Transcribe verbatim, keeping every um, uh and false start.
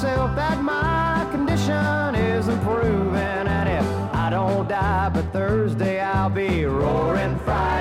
myself that my condition is improving. And if I don't die by Thursday, I'll be roaring Friday.